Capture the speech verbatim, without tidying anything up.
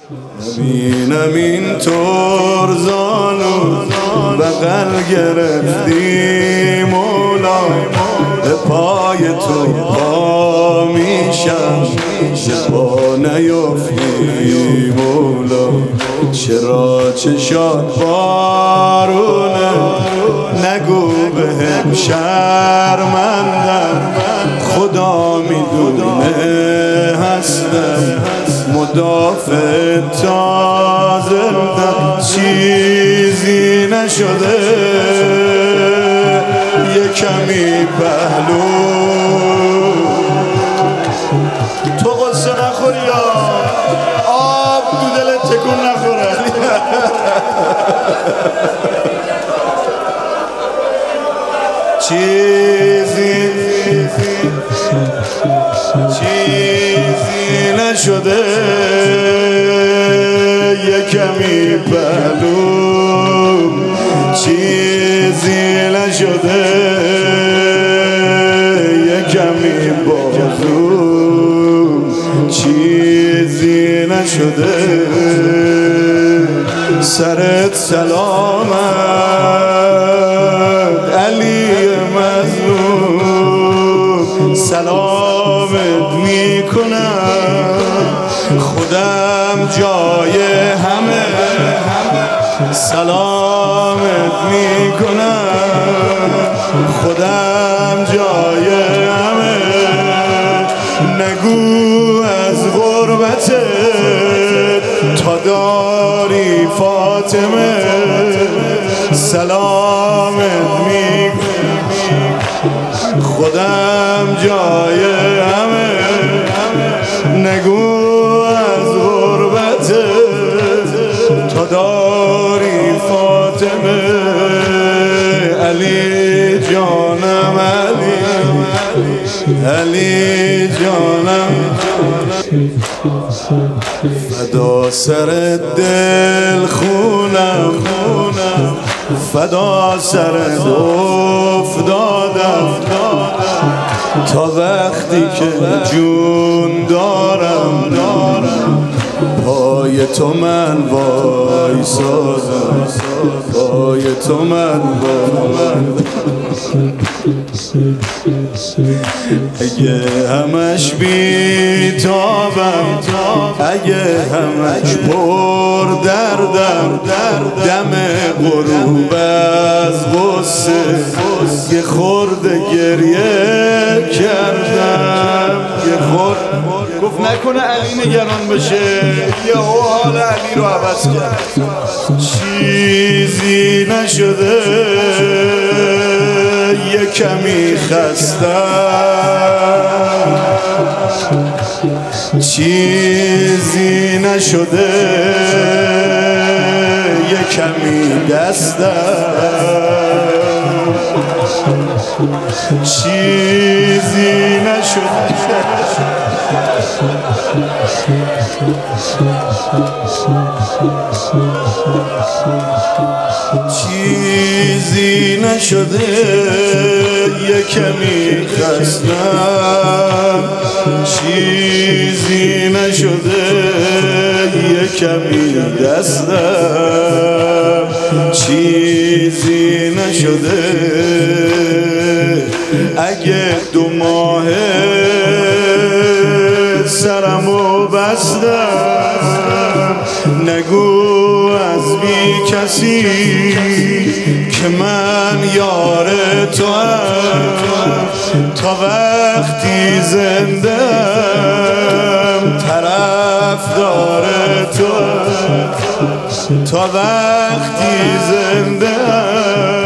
ببینم این طور زانو بغل گرفتی مولا، به پای تو پا میشم که پا نیفتی مولا. چرا چشات بارونه نگو بهم شرمندم، خدا میدونه هستم مدافع تا زندم. چیزی نشده یه کمی پهلو، تو قصه نخوری یا آب تو دلت تکون نخوره. چیزی چیزی نشده یه کمی پهلو، چیزی نشده یه کمی بازو، چیزی نشده سرت سلامت علی مظلوم، سلامت میکنم خودم جای همه، سلامت میکنم خودم جای همه. نگو از غربتت تا داری فاطمه، سلامت میکنم خودم جای همه. نگو از غربتت تا داری فاطمه، علی جانم علی، علی جانم فدا سر دل خونم، فدا سر افتادم تا وقتی که جون دارم پای تو من وایسادم، پای تو من وایسادم. اگه همش بیتابم، اگه همش پر دردم، دم غروب از غصه یه خورده گریه کردم، یه خورده گفت نکنه علی نگران بشه، یه حال علی رو عوض کرد. چیزی نشده یه کمی خستم، چیزی نشده یه کمی دستم، چیزی نشده چیزی نشده یه کمی خستم، چیزی نشده یه کمی دستم، چیزی نشده اگه دو ماهه سرمو بستم. نگو از بی کسی که من یار تو هم، تا وقتی زندم طرفدار تو هم، تا وقتی زندم